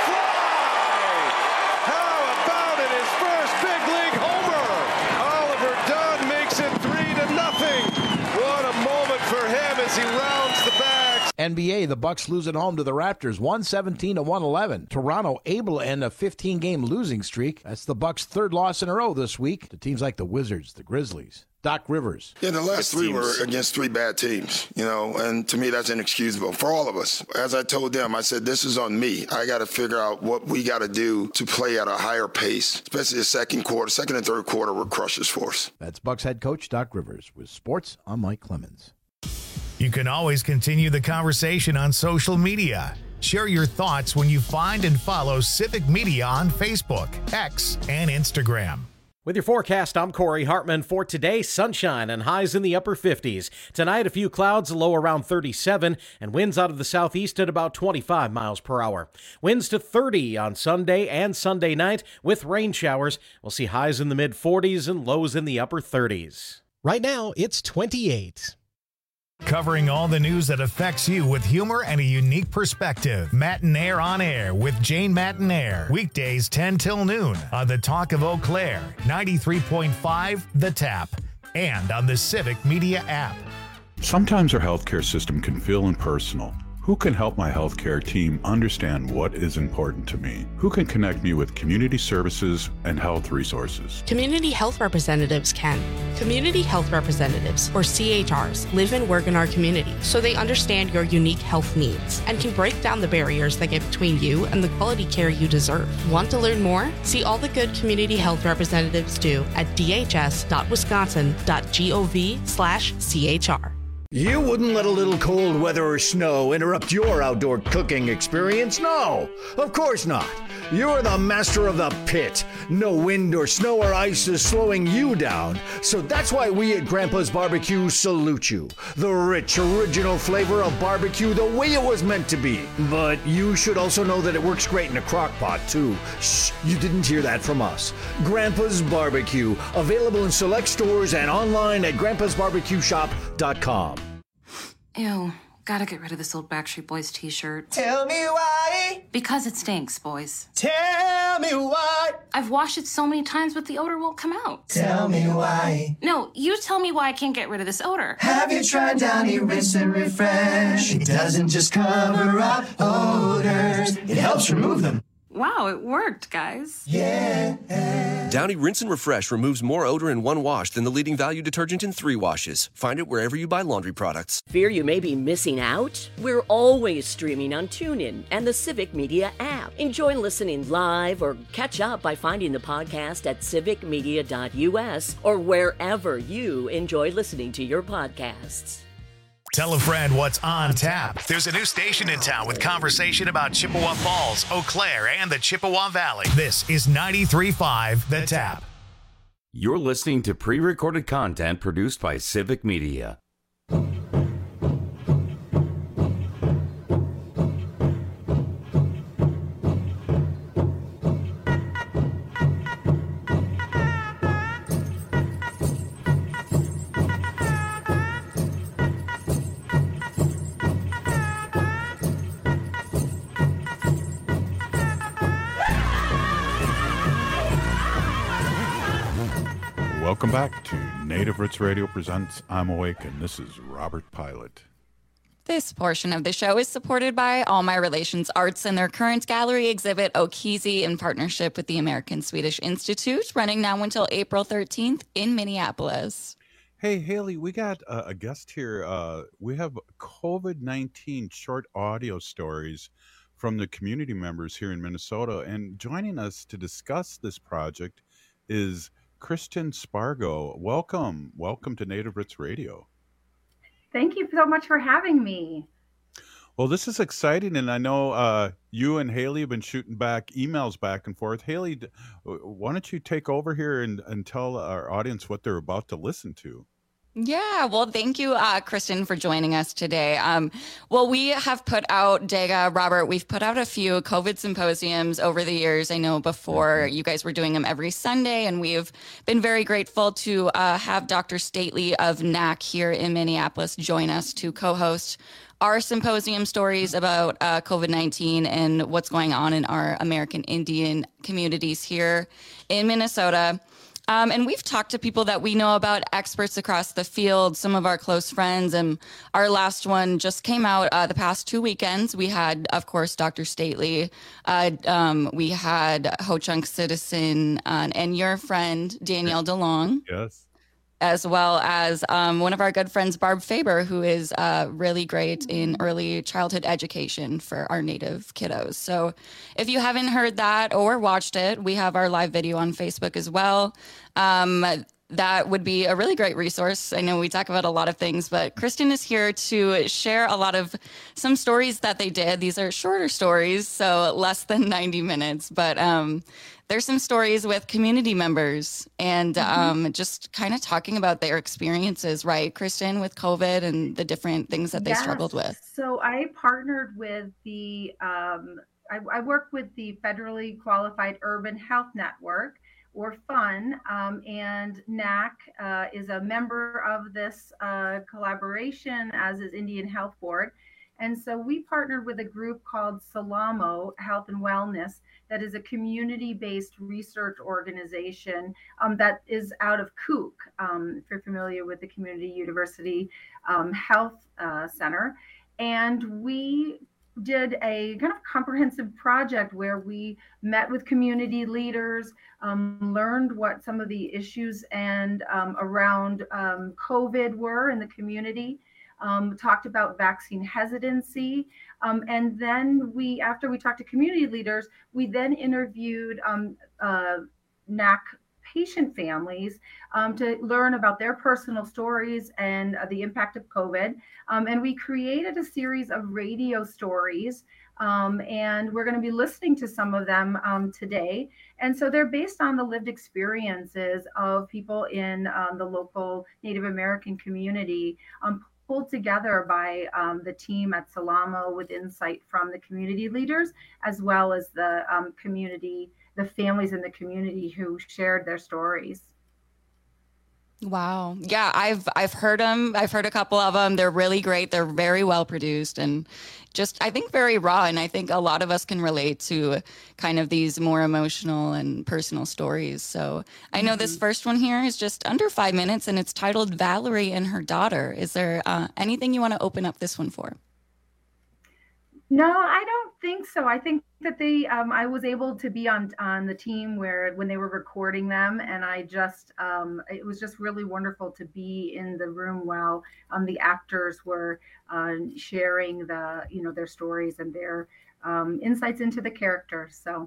fly. How about it? His first big league homer. Oliver Dunn makes it three to nothing. What a moment for him as he rounds the bags. N B A, the Bucks lose at home to the Raptors, one seventeen to one eleven. Toronto able to end a fifteen-game losing streak. That's the Bucks' third loss in a row this week to teams like the Wizards, the Grizzlies. Doc Rivers. Yeah, the last three were against three bad teams, you know, and to me that's inexcusable for all of us. As I told them, I said, this is on me. I got to figure out what we got to do to play at a higher pace, especially the second quarter. Second and third quarter were crushers for us. That's Bucks head coach Doc Rivers. With sports, I'm Mike Clemens. You can always continue the conversation on social media. Share your thoughts when you find and follow Civic Media on Facebook, X, and Instagram. With your forecast, I'm Corey Hartman. For today, sunshine and highs in the upper fifties. Tonight, a few clouds, a low around thirty-seven, and winds out of the southeast at about twenty-five miles per hour. Winds to thirty on Sunday and Sunday night with rain showers. We'll see highs in the mid forties and lows in the upper thirties. Right now, it's twenty-eight. Covering all the news that affects you with humor and a unique perspective. Matinaire on Air with Jane Matinaire. Weekdays ten till noon on the Talk of Eau Claire, ninety-three point five The Tap, and on the Civic Media app. Sometimes our healthcare system can feel impersonal. Who can help my healthcare team understand what is important to me? Who can connect me with community services and health resources? Community health representatives can. Community health representatives, or C H Rs, live and work in our community, so they understand your unique health needs and can break down the barriers that get between you and the quality care you deserve. Want to learn more? See all the good community health representatives do at d h s dot wisconsin dot gov slash c h r. You wouldn't let a little cold weather or snow interrupt your outdoor cooking experience? No, of course not. You're the master of the pit. No wind or snow or ice is slowing you down. So that's why we at Grandpa's Barbecue salute you. The rich, original flavor of barbecue the way it was meant to be. But you should also know that it works great in a crock pot, too. Shh, you didn't hear that from us. Grandpa's Barbecue, available in select stores and online at grandpas barbecue shop dot com. Ew, gotta get rid of this old Backstreet Boys t-shirt. Tell me why. Because it stinks, boys. Tell me why. I've washed it so many times, but the odor won't come out. Tell me why. No, you tell me why I can't get rid of this odor. Have you tried Downy Rinse and Refresh? It doesn't just cover up odors, it helps remove them. Wow, it worked, guys. Yeah. Downy Rinse and Refresh removes more odor in one wash than the leading value detergent in three washes. Find it wherever you buy laundry products. Fear you may be missing out? We're always streaming on TuneIn and the Civic Media app. Enjoy listening live or catch up by finding the podcast at civic media dot u s or wherever you enjoy listening to your podcasts. Tell a friend what's on tap. There's a new station in town with conversation about Chippewa Falls, Eau Claire, and the Chippewa Valley. This is ninety-three point five The Tap. You're listening to pre-recorded content produced by Civic Media. Welcome back to Native Roots Radio presents I'm Awake, and this is Robert Pilot. This portion of the show is supported by All My Relations Arts and their current gallery exhibit, Okizi, in partnership with the American Swedish Institute, running now until April thirteenth in Minneapolis. Hey, Haley, we got uh, a guest here. Uh, we have COVID nineteen short audio stories from the community members here in Minnesota, and joining us to discuss this project is Kristen Spargo. Welcome. Welcome to Native Roots Radio. Thank you so much for having me. Well, this is exciting, and I know uh, you and Haley have been shooting back emails back and forth. Haley, why don't you take over here and, and tell our audience what they're about to listen to? Yeah, well, thank you, uh, Kristen, for joining us today. Um, well, we have put out, Dega, Robert, we've put out a few COVID symposiums over the years. I know before you guys were doing them every Sunday, and we've been very grateful to uh, have Doctor Stately of N A C here in Minneapolis join us to co-host our symposium stories about uh, COVID nineteen and what's going on in our American Indian communities here in Minnesota. Um, and we've talked to people that we know about, experts across the field, some of our close friends. And our last one just came out uh, the past two weekends. We had, of course, Doctor Stately. Uh, um, we had Ho Chunk Citizen uh, and your friend, Danielle DeLong. Yes. As well as um, one of our good friends, Barb Faber, who is uh, really great in early childhood education for our Native kiddos. So if you haven't heard that or watched it, we have our live video on Facebook as well. Um, that would be a really great resource. I know we talk about a lot of things, but Kristen is here to share a lot of some stories that they did. These are shorter stories, so less than ninety minutes, but um, there's some stories with community members and mm-hmm. um, just kind of talking about their experiences, right, Kristen, with COVID and the different things that they yes. struggled with. So I partnered with the, um, I, I work with the Federally Qualified Urban Health Network, or FUN, um, and N A C uh, is a member of this uh, collaboration, as is Indian Health Board. And so we partnered with a group called Salamo Health and Wellness, that is a community-based research organization um, that is out of Kook, um, if you're familiar with the Community University um, Health uh, Center. And we did a kind of comprehensive project where we met with community leaders, um, learned what some of the issues and um, around um, COVID were in the community, um, talked about vaccine hesitancy. Um, and then we, after we talked to community leaders, we then interviewed um, uh, N A C patient families um, to learn about their personal stories and uh, the impact of COVID. Um, and we created a series of radio stories, um, and we're going to be listening to some of them um, today. And so they're based on the lived experiences of people in um, the local Native American community, um, pulled together by um, the team at Salamo with insight from the community leaders, as well as the um, community the families in the community who shared their stories. Wow. Yeah, I've I've heard them. I've heard a couple of them. They're really great. They're very well produced and just, I think, very raw. And I think a lot of us can relate to kind of these more emotional and personal stories. So I know mm-hmm. this first one here is just under five minutes and it's titled Valerie and Her Daughter. Is there uh, anything you want to open up this one for? No, I don't think so. I think that they, um, I was able to be on on the team where when they were recording them, and I just, um, it was just really wonderful to be in the room while um, the actors were uh, sharing the, you know, their stories and their um, insights into the characters. So.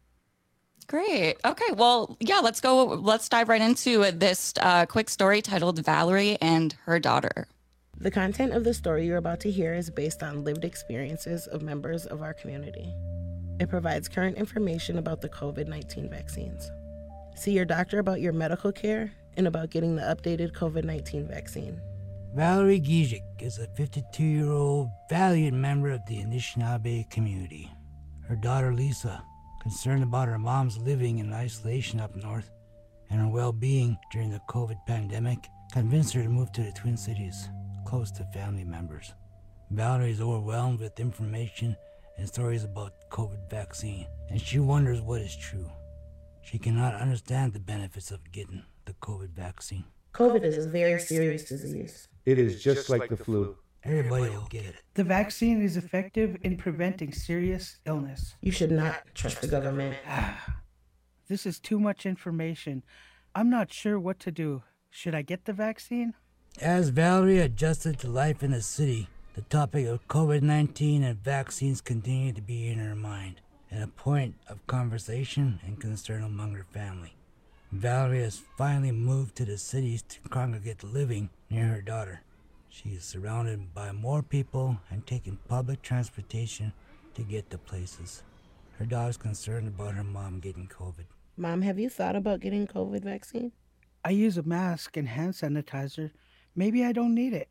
Great. Okay. Well, yeah, let's go. Let's dive right into this uh, quick story titled Valerie and Her Daughter. The content of the story you're about to hear is based on lived experiences of members of our community. It provides current information about the covid nineteen vaccines. See your doctor about your medical care and about getting the updated covid nineteen vaccine. Valerie Gizik is a fifty-two-year-old valiant member of the Anishinaabe community. Her daughter Lisa, concerned about her mom's living in isolation up north and her well-being during the COVID pandemic, convinced her to move to the Twin Cities, close to family members. Valerie is overwhelmed with information and stories about the COVID vaccine, and she wonders what is true. She cannot understand the benefits of getting the COVID vaccine. COVID is a very serious disease. It is just like the flu. Everybody will get it. The vaccine is effective in preventing serious illness. You should not trust the government. This is too much information. I'm not sure what to do. Should I get the vaccine? As Valerie adjusted to life in the city, the topic of COVID nineteen and vaccines continued to be in her mind, and a point of conversation and concern among her family. Valerie has finally moved to the cities to congregate living near her daughter. She is surrounded by more people and taking public transportation to get to places. Her daughter's concerned about her mom getting COVID. Mom, have you thought about getting COVID vaccine? I use a mask and hand sanitizer. Maybe I don't need it.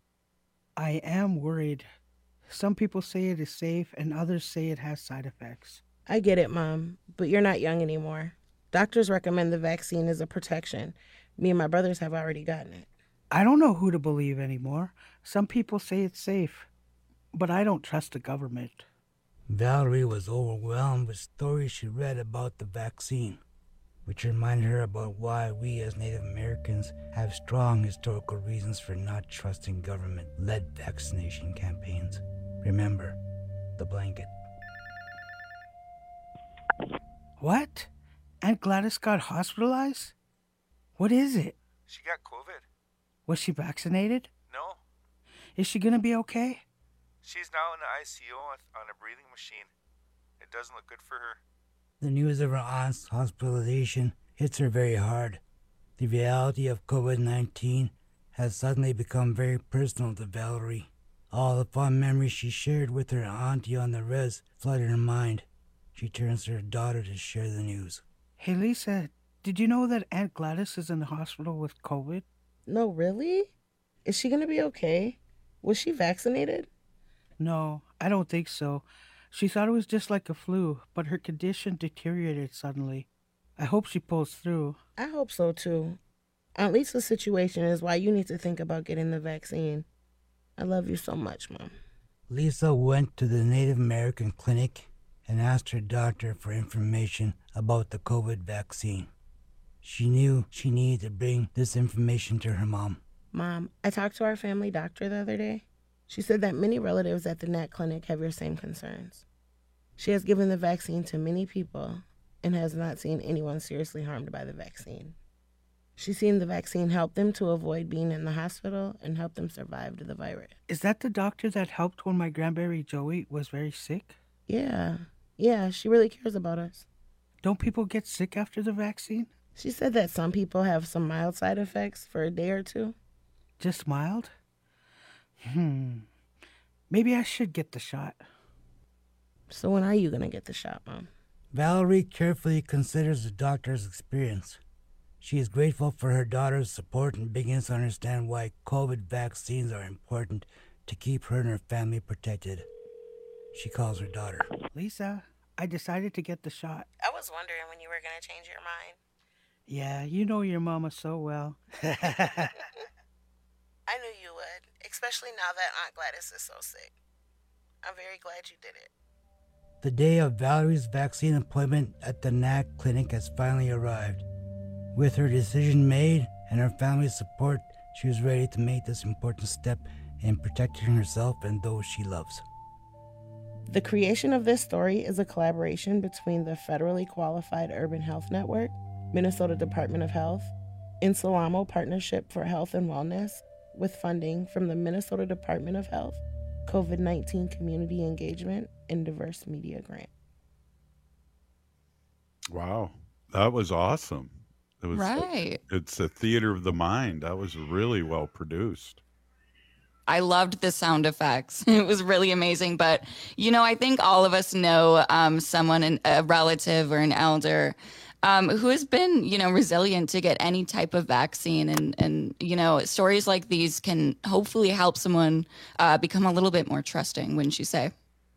I am worried. Some people say it is safe and others say it has side effects. I get it, Mom, but you're not young anymore. Doctors recommend the vaccine as a protection. Me and my brothers have already gotten it. I don't know who to believe anymore. Some people say it's safe, but I don't trust the government. Valerie was overwhelmed with stories she read about the vaccine, which reminded her about why we as Native Americans have strong historical reasons for not trusting government-led vaccination campaigns. Remember, the blanket. What? Aunt Gladys got hospitalized? What is it? She got COVID. Was she vaccinated? No. Is she gonna be okay? She's now in the I C U on a breathing machine. It doesn't look good for her. The news of her aunt's hospitalization hits her very hard. The reality of COVID nineteen has suddenly become very personal to Valerie. All the fond memories she shared with her auntie on the res flooded her mind. She turns to her daughter to share the news. Hey, Lisa, did you know that Aunt Gladys is in the hospital with COVID? No, really? Is she gonna be okay? Was she vaccinated? No, I don't think so. She thought it was just like a flu, but her condition deteriorated suddenly. I hope she pulls through. I hope so, too. Aunt Lisa's situation is why you need to think about getting the vaccine. I love you so much, Mom. Lisa went to the Native American clinic and asked her doctor for information about the COVID vaccine. She knew she needed to bring this information to her mom. Mom, I talked to our family doctor the other day. She said that many relatives at the N A C clinic have your same concerns. She has given the vaccine to many people and has not seen anyone seriously harmed by the vaccine. She's seen the vaccine help them to avoid being in the hospital and help them survive to the virus. Is that the doctor that helped when my grandberry Joey was very sick? Yeah. Yeah, she really cares about us. Don't people get sick after the vaccine? She said that some people have some mild side effects for a day or two. Just mild? Hmm. Maybe I should get the shot. So when are you going to get the shot, Mom? Valerie carefully considers the doctor's experience. She is grateful for her daughter's support and begins to understand why COVID vaccines are important to keep her and her family protected. She calls her daughter. Lisa, I decided to get the shot. I was wondering when you were going to change your mind. Yeah, you know your mama so well. I knew you would, especially now that Aunt Gladys is so sick. I'm very glad you did it. The day of Valerie's vaccine appointment at the N A C clinic has finally arrived. With her decision made and her family's support, she was ready to make this important step in protecting herself and those she loves. The creation of this story is a collaboration between the Federally Qualified Urban Health Network, Minnesota Department of Health, Insalamo Partnership for Health and Wellness, with funding from the Minnesota Department of Health, COVID nineteen Community Engagement, and Diverse Media Grant. Wow, that was awesome. It was, Right. It's a theater of the mind. That was really well produced. I loved the sound effects. It was really amazing. But, you know, I think all of us know um, someone, an, a relative or an elder um, who has been, you know, resilient to get any type of vaccine. And, and you know, stories like these can hopefully help someone uh, become a little bit more trusting, wouldn't you say?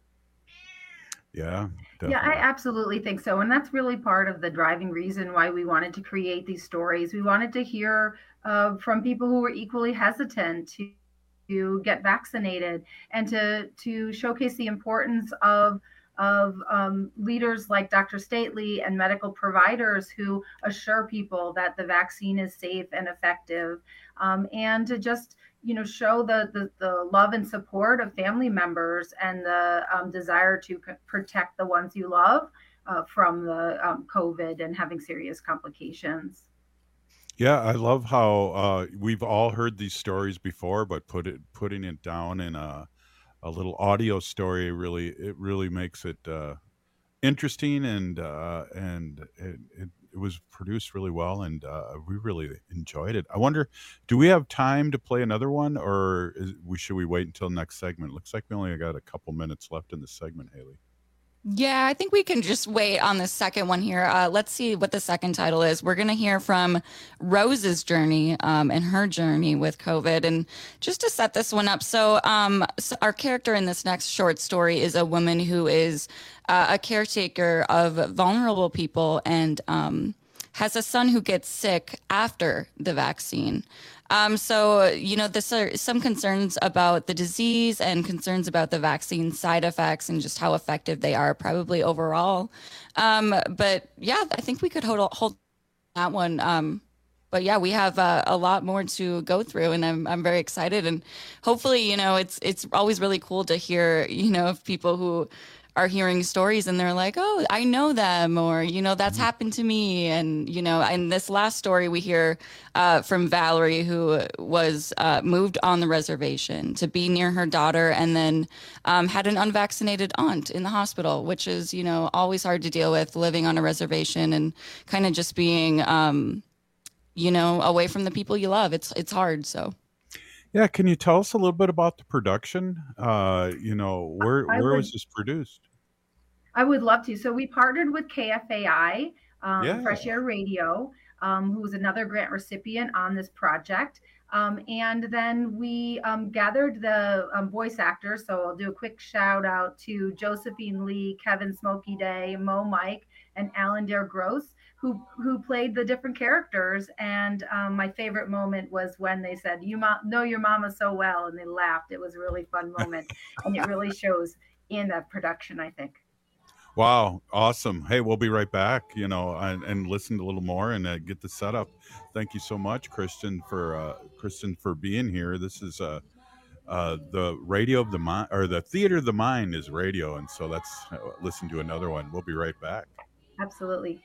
Yeah. Definitely. Yeah, I absolutely think so. And that's really part of the driving reason why we wanted to create these stories. We wanted to hear uh, from people who were equally hesitant to, to get vaccinated and to, to showcase the importance of of um, leaders like Doctor Stately and medical providers who assure people that the vaccine is safe and effective, um, and to just, you know, show the, the, the love and support of family members and the um, desire to c- protect the ones you love uh, from the um, COVID and having serious complications. Yeah, I love how uh, we've all heard these stories before, but put it putting it down in a a little audio story really it really makes it uh, interesting, and uh, and it, it, it was produced really well, and uh, we really enjoyed it. I wonder, do we have time to play another one, or is, we should we wait until next segment? Looks like we only got a couple minutes left in the segment, Haley. Yeah, I think we can just wait on the second one here. Uh, let's see what the second title is. We're going to hear from Rose's journey um, and her journey with COVID. And just to set this one up, so, um, so our character in this next short story is a woman who is uh, a caretaker of vulnerable people and um, has a son who gets sick after the vaccine. Um, so, you know, this are some concerns about the disease and concerns about the vaccine side effects and just how effective they are probably overall. Um, but yeah, I think we could hold, hold that one. Um, but yeah, we have uh, a lot more to go through, and I'm I'm very excited. And hopefully, you know, it's it's always really cool to hear, you know, of people who are hearing stories and they're like, oh, I know them, or, you know, that's happened to me. And, you know, in this last story we hear uh, from Valerie, who was uh, moved on the reservation to be near her daughter, and then um, had an unvaccinated aunt in the hospital, which is, you know, always hard to deal with, living on a reservation and kind of just being, um, you know, away from the people you love. It's, it's hard. So. Yeah, can you tell us a little bit about the production? Uh, you know, where I where would- was this produced? I would love to. So we partnered with K F A I, um, Yeah. Fresh Air Radio, um, who was another grant recipient on this project. Um, and then we um, gathered the um, voice actors. So I'll do a quick shout out to Josephine Lee, Kevin Smokey Day, Mo Mike, and Alan Dare Gross, who who played the different characters. And um, my favorite moment was when they said, "You mo- know your mama so well," and they laughed. It was a really fun moment, and it really shows in that production, I think. Wow, awesome. Hey, we'll be right back, you know, and, and listen a little more and uh, get the setup. Thank you so much, Kristen, for uh, Kristen for being here. This is uh, uh, the radio of the mind, or the theater of the mind is radio, and so let's uh, listen to another one. We'll be right back. Absolutely.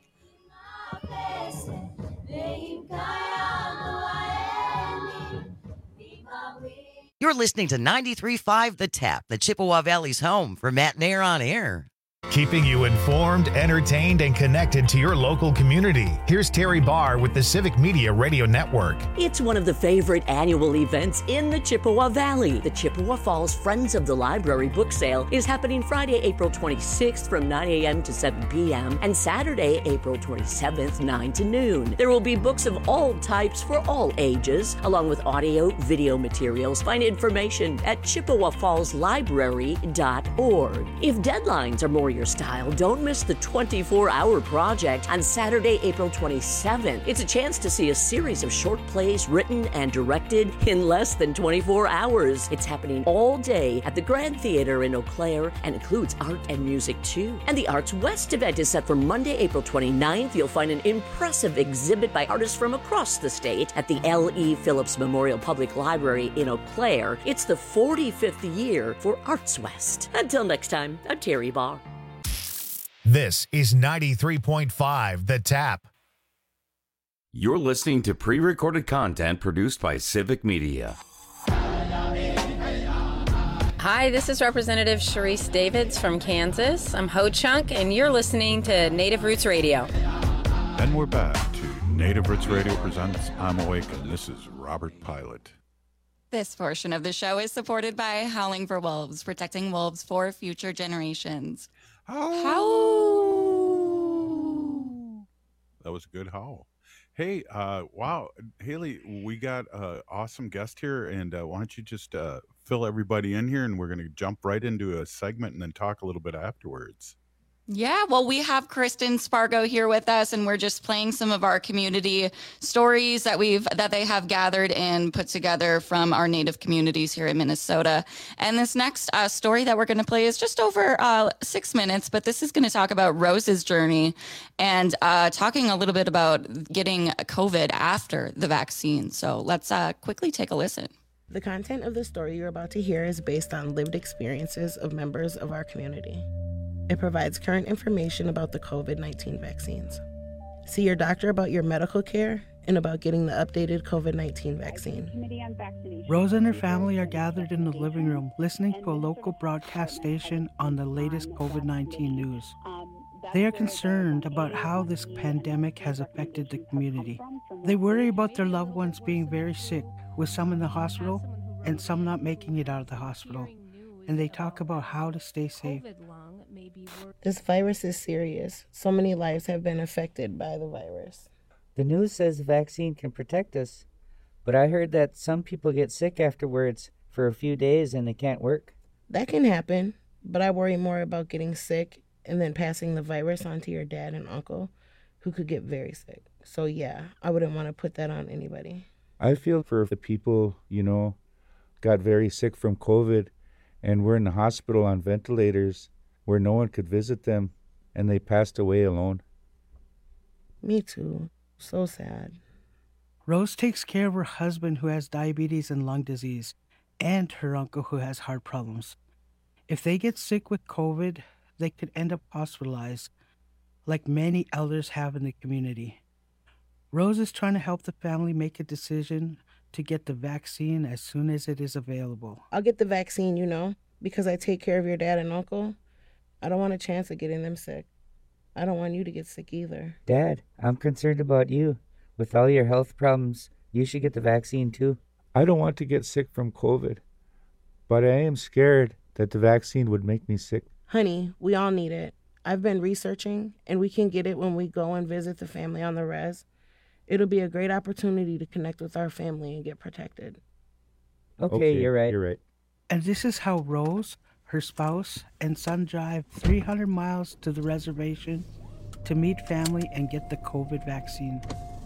You're listening to ninety-three point five The Tap, the Chippewa Valley's home for Matt and Air on Air. Keeping you informed, entertained, and connected to your local community. Here's Terry Barr with the Civic Media Radio Network. It's one of the favorite annual events in the Chippewa Valley. The Chippewa Falls Friends of the Library book sale is happening Friday, April twenty-sixth from nine a.m. to seven p.m. and Saturday, April twenty-seventh, nine to noon. There will be books of all types for all ages, along with audio, video materials. Find information at chippewa falls library dot org. If deadlines are more your style, don't miss the twenty-four hour project on Saturday, April twenty-seventh. It's a chance to see a series of short plays written and directed in less than twenty-four hours. It's happening all day at the Grand Theater in Eau Claire and includes art and music too. And the Arts West event is set for Monday, April twenty-ninth. You'll find an impressive exhibit by artists from across the state at the L E Phillips Memorial Public Library in Eau Claire. It's the forty-fifth year for Arts West. Until next time, I'm Terry Barr. This is ninety-three point five The Tap. You're listening to pre-recorded content produced by Civic Media. Hi, this is Representative Sharice Davids from Kansas. I'm Ho Chunk, and you're listening to Native Roots Radio. And we're back to Native Roots Radio presents I'm Awake, and this is Robert Pilot. This portion of the show is supported by Howling for Wolves, protecting wolves for future generations. Howl! That was a good howl. Hey, uh, wow, Haley, we got an awesome guest here, and uh, why don't you just uh, fill everybody in here, and we're going to jump right into a segment and then talk a little bit afterwards. Yeah, well, we have Kristen Spargo here with us, and we're just playing some of our community stories that we've that they have gathered and put together from our Native communities here in Minnesota. And this next uh, story that we're going to play is just over uh, six minutes, but this is going to talk about Rose's journey and uh, talking a little bit about getting COVID after the vaccine. So let's uh, quickly take a listen. The content of the story you're about to hear is based on lived experiences of members of our community. It provides current information about the COVID nineteen vaccines. See your doctor about your medical care and about getting the updated COVID nineteen vaccine. Rose and her family are gathered in the living room listening to a local broadcast station on the latest COVID nineteen news. They are concerned about how this pandemic has affected the community. They worry about their loved ones being very sick, with some in the hospital and some not making it out of the hospital. And they talk about how to stay safe. This virus is serious. So many lives have been affected by the virus. The news says the vaccine can protect us, but I heard that some people get sick afterwards for a few days and they can't work. That can happen, but I worry more about getting sick and then passing the virus on to your dad and uncle, who could get very sick. So yeah, I wouldn't want to put that on anybody. I feel for the people, you know, got very sick from COVID and were in the hospital on ventilators where no one could visit them, and they passed away alone. Me too. So sad. Rose takes care of her husband who has diabetes and lung disease, and her uncle who has heart problems. If they get sick with COVID, they could end up hospitalized, like many elders have in the community. Rose is trying to help the family make a decision to get the vaccine as soon as it is available. I'll get the vaccine, you know, because I take care of your dad and uncle. I don't want a chance of getting them sick. I don't want you to get sick either. Dad, I'm concerned about you. With all your health problems, you should get the vaccine too. I don't want to get sick from COVID, but I am scared that the vaccine would make me sick. Honey, we all need it. I've been researching, and we can get it when we go and visit the family on the res. It'll be a great opportunity to connect with our family and get protected. Okay, okay you're right. You're right. And this is how Rose, her spouse, and son drive three hundred miles to the reservation to meet family and get the COVID vaccine.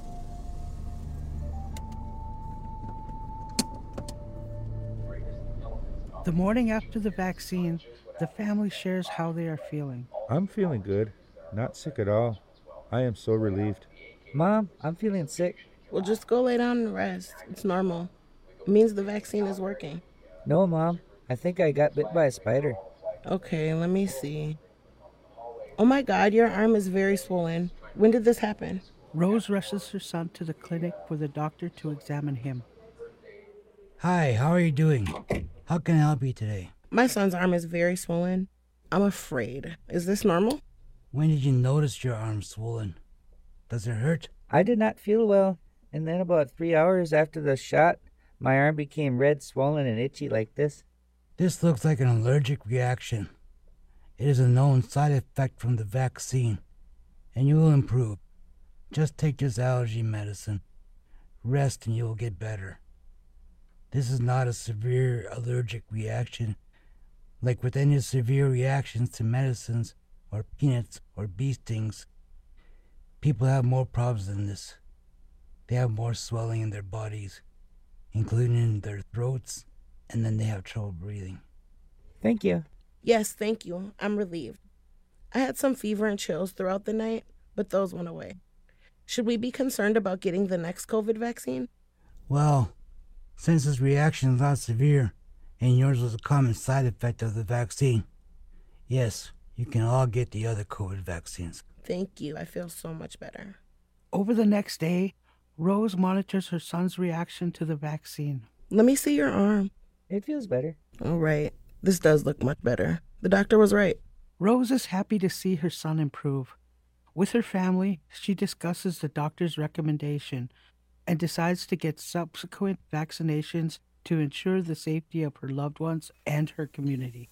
The morning after the vaccine, the family shares how they are feeling. I'm feeling good. Not sick at all. I am so relieved. Mom, I'm feeling sick. Well, just go lay down and rest. It's normal. It means the vaccine is working. No, Mom. I think I got bit by a spider. Okay, let me see. Oh my God, your arm is very swollen. When did this happen? Rose rushes her son to the clinic for the doctor to examine him. Hi, how are you doing? How can I help you today? My son's arm is very swollen. I'm afraid. Is this normal? When did you notice your arm swollen? Does it hurt? I did not feel well, and then about three hours after the shot, my arm became red, swollen, and itchy like this. This looks like an allergic reaction. It is a known side effect from the vaccine, and you will improve. Just take this allergy medicine. Rest and you will get better. This is not a severe allergic reaction. Like with any severe reactions to medicines, or peanuts or bee stings, people have more problems than this. They have more swelling in their bodies, including in their throats, and then they have trouble breathing. Thank you. Yes, thank you. I'm relieved. I had some fever and chills throughout the night, but those went away. Should we be concerned about getting the next COVID vaccine? Well, since his reaction is not severe, and yours was a common side effect of the vaccine, yes, you can all get the other COVID vaccines. Thank you. I feel so much better. Over the next day, Rose monitors her son's reaction to the vaccine. Let me see your arm. It feels better. All right. This does look much better. The doctor was right. Rose is happy to see her son improve. With her family, she discusses the doctor's recommendation and decides to get subsequent vaccinations to ensure the safety of her loved ones and her community.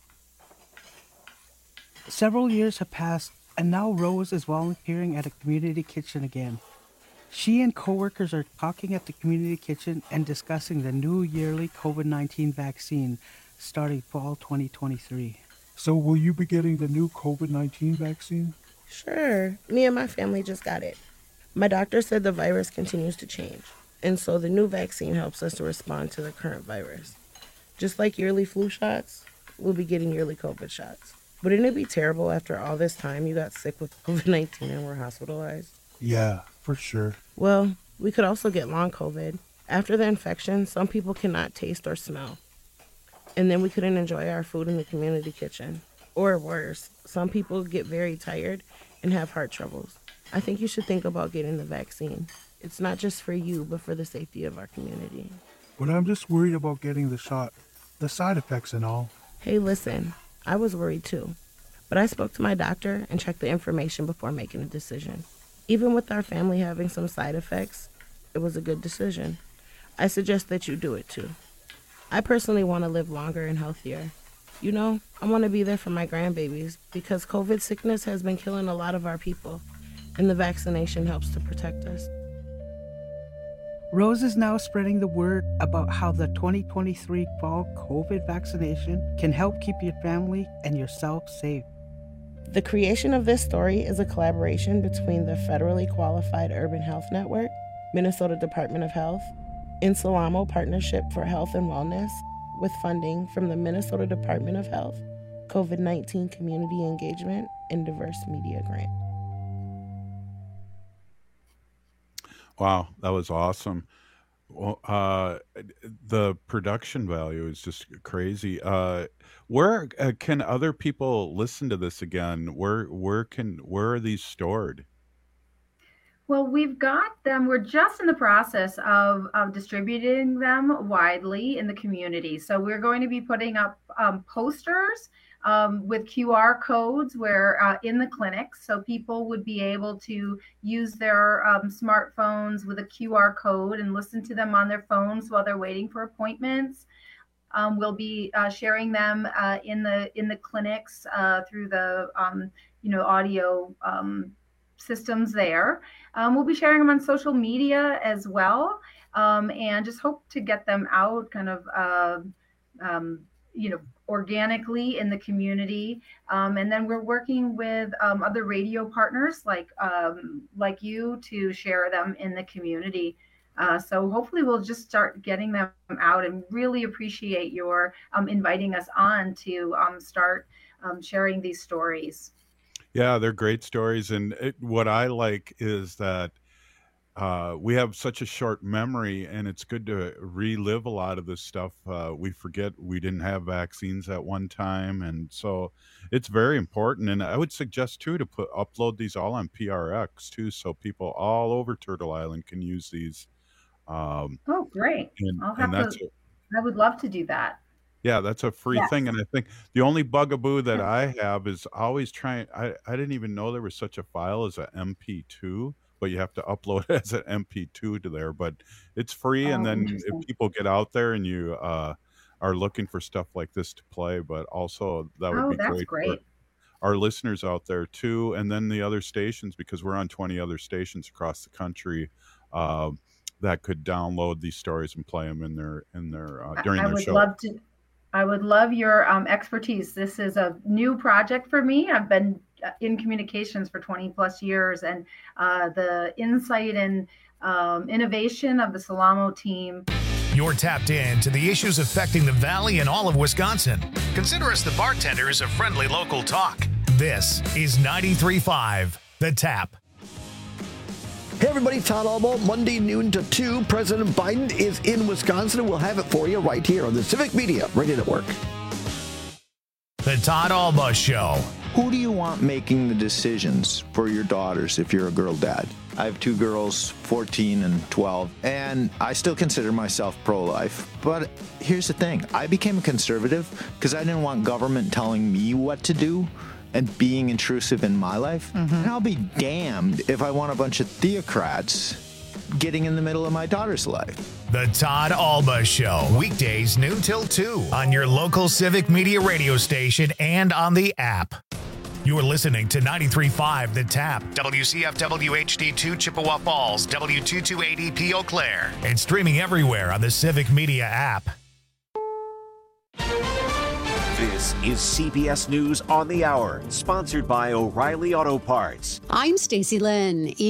Several years have passed, and now Rose is volunteering at a community kitchen again. She and coworkers are talking at the community kitchen and discussing the new yearly COVID nineteen vaccine starting fall twenty twenty-three. So will you be getting the new COVID nineteen vaccine? Sure. Me and my family just got it. My doctor said the virus continues to change, and so the new vaccine helps us to respond to the current virus. Just like yearly flu shots, we'll be getting yearly COVID shots. Wouldn't it be terrible after all this time you got sick with COVID nineteen and were hospitalized? Yeah, for sure. Well, we could also get long COVID. After the infection, some people cannot taste or smell. And then we couldn't enjoy our food in the community kitchen. Or worse, some people get very tired and have heart troubles. I think you should think about getting the vaccine. It's not just for you, but for the safety of our community. But I'm just worried about getting the shot, the side effects and all. Hey, listen, I was worried too. But I spoke to my doctor and checked the information before making a decision. Even with our family having some side effects, it was a good decision. I suggest that you do it too. I personally want to live longer and healthier. You know, I want to be there for my grandbabies because COVID sickness has been killing a lot of our people, and the vaccination helps to protect us. Rose is now spreading the word about how the twenty twenty-three fall COVID vaccination can help keep your family and yourself safe. The creation of this story is a collaboration between the Federally Qualified Urban Health Network, Minnesota Department of Health, and Salamo Partnership for Health and Wellness, with funding from the Minnesota Department of Health, COVID nineteen Community Engagement, and Diverse Media Grant. Wow, that was awesome. Well, uh, the production value is just crazy. Uh, where uh, can other people listen to this again? Where where can where are these stored? Well, we've got them. We're just in the process of, of distributing them widely in the community. So we're going to be putting up um, posters um, with Q R codes where uh, in the clinics, so people would be able to use their um, smartphones with a Q R code and listen to them on their phones while they're waiting for appointments. Um, we'll be uh, sharing them uh, in the in the clinics uh, through the um, you know audio um, systems there. Um, we'll be sharing them on social media as well, um, and just hope to get them out kind of, uh, um, you know, organically in the community. Um, and then we're working with um, other radio partners like um, like you to share them in the community. Uh, so hopefully we'll just start getting them out, and really appreciate your um, inviting us on to um, start um, sharing these stories. Yeah, they're great stories. And it, what I like is that uh, we have such a short memory, and it's good to relive a lot of this stuff. Uh, we forget we didn't have vaccines at one time. And so it's very important. And I would suggest, too, to put upload these all on P R X, too, so people all over Turtle Island can use these. Um, oh, great. And, I'll have and that's to, a, I would love to do that. Yeah, that's a free Yes. thing. And I think the only bugaboo that I have is always trying. I, I didn't even know there was such a file as a M P two, but you have to upload it as an M P two to there. But it's free. And Oh, then interesting. if people get out there and you uh, are looking for stuff like this to play, but also that would Oh, be that's great for great. our listeners out there too. And then the other stations, because we're on twenty other stations across the country, uh, that could download these stories and play them in their in their uh, I, during I their would show. love to. I would love your um, expertise. This is a new project for me. I've been in communications for twenty plus years, and uh, the insight and um, innovation of the Salamo team. You're tapped in to the issues affecting the Valley and all of Wisconsin. Consider us the bartenders of friendly local talk. This is ninety-three point five The Tap. Hey everybody, Todd Albo, Monday noon to two. President Biden is in Wisconsin, and we'll have it for you right here on the Civic Media Radio Network. The Todd Alba Show. Who do you want making the decisions for your daughters if you're a girl dad? I have two girls, fourteen and twelve, and I still consider myself pro-life. But here's the thing. I became a conservative because I didn't want government telling me what to do and being intrusive in my life. Mm-hmm. And I'll be damned if I want a bunch of theocrats getting in the middle of my daughter's life. The Todd Alba Show, weekdays noon till two on your local Civic Media radio station and on the app. You're listening to ninety-three point five The Tap, W C F W H D two Chippewa Falls, W two two eight E P Eau Claire, and streaming everywhere on the Civic Media app. This is C B S News on the Hour, sponsored by O'Reilly Auto Parts. I'm Stacey Lynn.